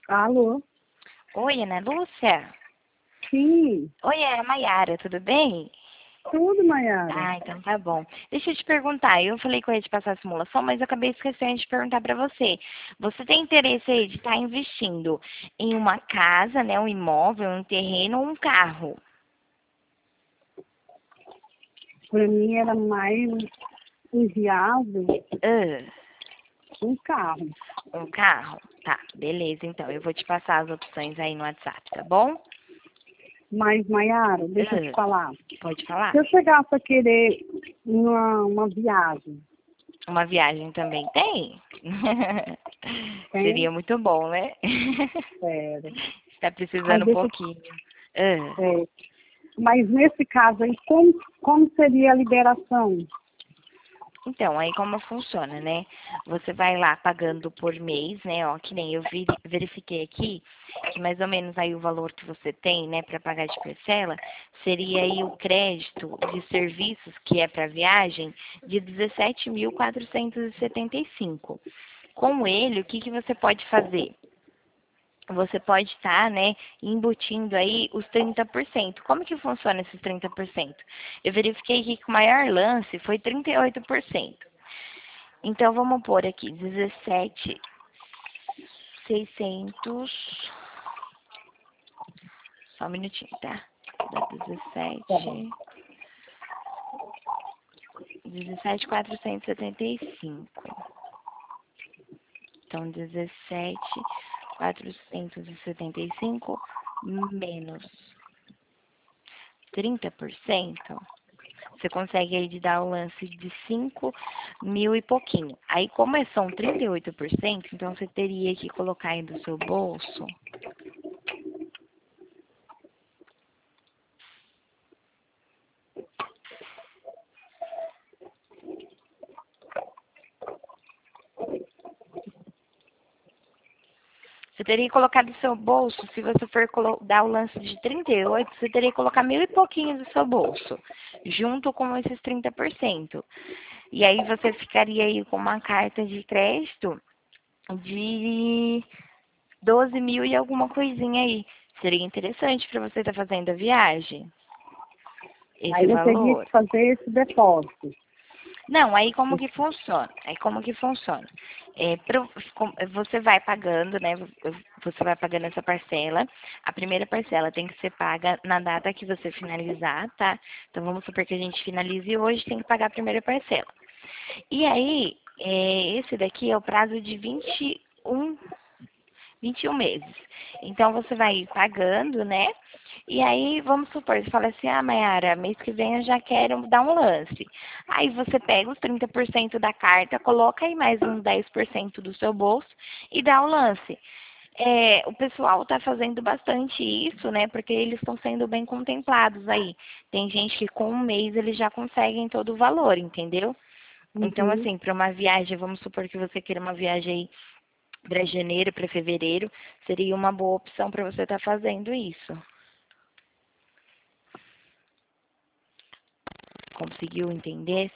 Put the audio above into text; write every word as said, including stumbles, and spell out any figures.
Alô? Oi, Ana Lúcia? Sim, Oi, é a Mayara, tudo bem? tudo, Mayara. Ah, então tá bom. Deixa eu te perguntar, eu falei que eu ia te passar a simulação, mas eu acabei esquecendo de perguntar pra você. Você tem interesse aí de estar investindo em uma casa, né, um imóvel, um terreno ou um carro? Para mim era mais inviável Ah, um carro. um carro? Tá, beleza, então. Eu vou te passar as opções aí no WhatsApp, tá bom? Mas, Mayara, deixa eu te Ah, falar. pode Se falar? eu chegasse a querer uma, uma viagem, Uma viagem também tem? tem? Seria muito bom, né? Sério. Está Aí precisando um deixa eu pouquinho. Ah, é, mas nesse caso aí, como, como seria a liberação? Então, aí como funciona, né? Você vai lá pagando por mês, né? Ó, que nem eu veri- verifiquei aqui, que mais ou menos aí o valor que você tem, né, para pagar de parcela, seria aí o crédito de serviços que é para viagem de dezessete mil quatrocentos e setenta e cinco. Com ele, o que que você pode fazer? Você pode estar, né, embutindo aí os trinta por cento. Como que funciona esses trinta por cento? Eu verifiquei aqui que o maior lance foi trinta e oito por cento. Então, vamos pôr aqui dezessete mil seiscentos. Só um minutinho, tá? Dá Tá bom. dezessete. dezessete mil quatrocentos e setenta e cinco. Então, dezessete mil quatrocentos e setenta e cinco menos trinta por cento. Você consegue aí de dar o lance de cinco mil e pouquinho. Aí, como é- são trinta e oito por cento, então você teria que colocar aí do seu bolso. Você teria que colocar do seu bolso, se você for colo- dar o lance de trinta e oito, você teria que colocar mil e pouquinho do seu bolso, junto com esses trinta por cento. E aí você ficaria aí com uma carta de crédito de doze mil e alguma coisinha aí. Seria interessante para você estar fazendo a viagem, esse Aí eu teria valor. que fazer esse depósito. Não, aí como que funciona? Aí como que funciona? É, pro- com- você vai pagando, né? Você vai pagando essa parcela. A primeira parcela tem que ser paga na data que você finalizar, tá? Então vamos supor que a gente finalize hoje, tem que pagar a primeira parcela. E aí, é, esse daqui é o prazo de vinte e um vinte e um meses. Então você vai ir pagando, né? E aí, vamos supor, você fala assim, ah, Mayara, mês que vem eu já quero dar um lance. Aí você pega os trinta por cento da carta, coloca aí mais uns dez por cento do seu bolso e dá o lance. É, o pessoal está fazendo bastante isso, né? Porque eles estão sendo bem contemplados aí. Tem gente que com um mês eles já conseguem todo o valor, entendeu? Então, Uhum. assim, para uma viagem, vamos supor que você queira uma viagem aí para janeiro, para fevereiro, seria uma boa opção para você estar fazendo isso. Conseguiu entender?